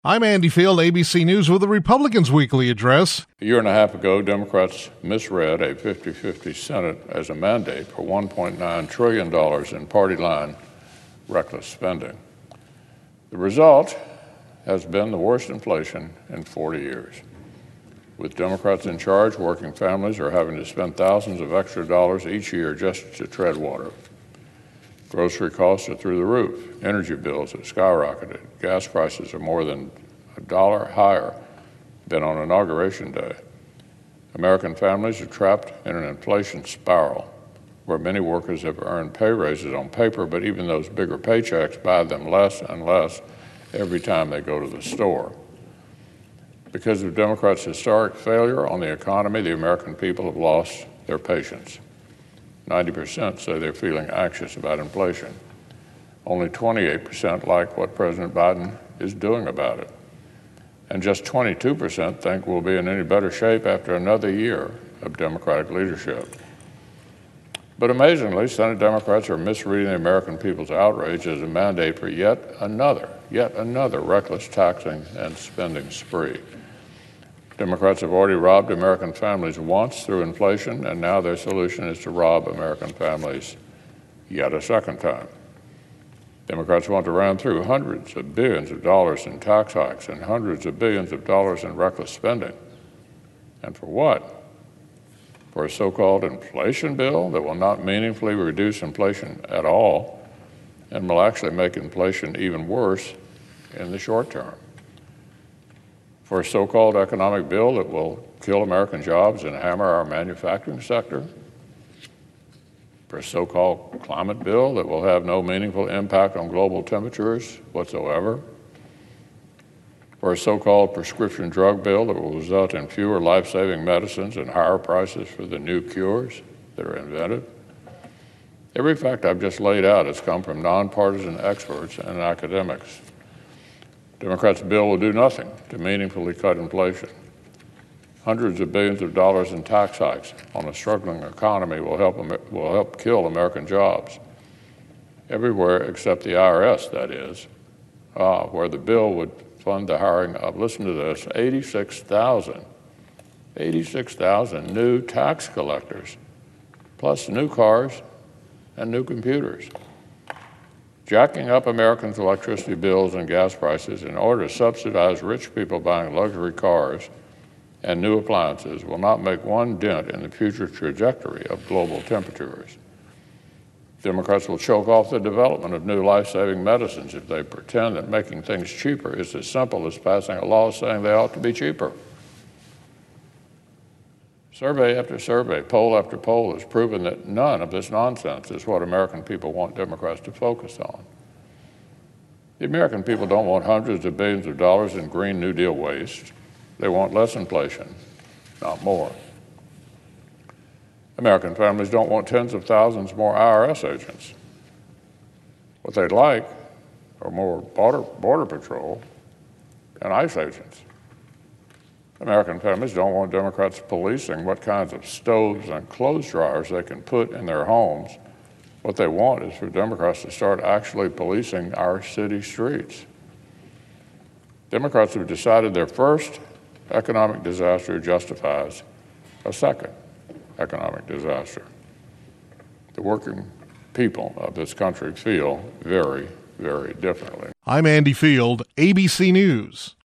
I'm Andy Field, ABC News with the Republicans' Weekly Address. A year and a half ago, Democrats misread a 50-50 Senate as a mandate for $1.9 trillion in party-line reckless spending. The result has been the worst inflation in 40 years. With Democrats in charge, working families are having to spend thousands of extra dollars each year just to tread water. Grocery costs are through the roof. Energy bills have skyrocketed. Gas prices are more than $1 higher than on Inauguration Day. American families are trapped in an inflation spiral where many workers have earned pay raises on paper, but even those bigger paychecks buy them less and less every time they go to the store. Because of Democrats' historic failure on the economy, the American people have lost their patience. 90% say they're feeling anxious about inflation. Only 28% like what President Biden is doing about it. And just 22% think we'll be in any better shape after another year of Democratic leadership. But amazingly, Senate Democrats are misreading the American people's outrage as a mandate for yet another reckless taxing and spending spree. Democrats have already robbed American families once through inflation, and now their solution is to rob American families yet a second time. Democrats want to ram through hundreds of billions of dollars in tax hikes and hundreds of billions of dollars in reckless spending. And for what? For a so-called inflation bill that will not meaningfully reduce inflation at all and will actually make inflation even worse in the short term. For a so-called economic bill that will kill American jobs and hammer our manufacturing sector. For a so-called climate bill that will have no meaningful impact on global temperatures whatsoever. For a so-called prescription drug bill that will result in fewer life-saving medicines and higher prices for the new cures that are invented. Every fact I've just laid out has come from nonpartisan experts and academics. Democrats' bill will do nothing to meaningfully cut inflation. Hundreds of billions of dollars in tax hikes on a struggling economy will help kill American jobs. Everywhere except the IRS, that is, where the bill would fund the hiring of, listen to this, 86,000 new tax collectors, plus new cars and new computers. Jacking up Americans' electricity bills and gas prices in order to subsidize rich people buying luxury cars and new appliances will not make one dent in the future trajectory of global temperatures. Democrats will choke off the development of new life-saving medicines if they pretend that making things cheaper is as simple as passing a law saying they ought to be cheaper. Survey after survey, poll after poll has proven that none of this nonsense is what American people want Democrats to focus on. The American people don't want hundreds of billions of dollars in Green New Deal waste. They want less inflation, not more. American families don't want tens of thousands more IRS agents. What they'd like are more border patrol and ICE agents. American families don't want Democrats policing what kinds of stoves and clothes dryers they can put in their homes. What they want is for Democrats to start actually policing our city streets. Democrats have decided their first economic disaster justifies a second economic disaster. The working people of this country feel very, very differently. I'm Andy Field, ABC News.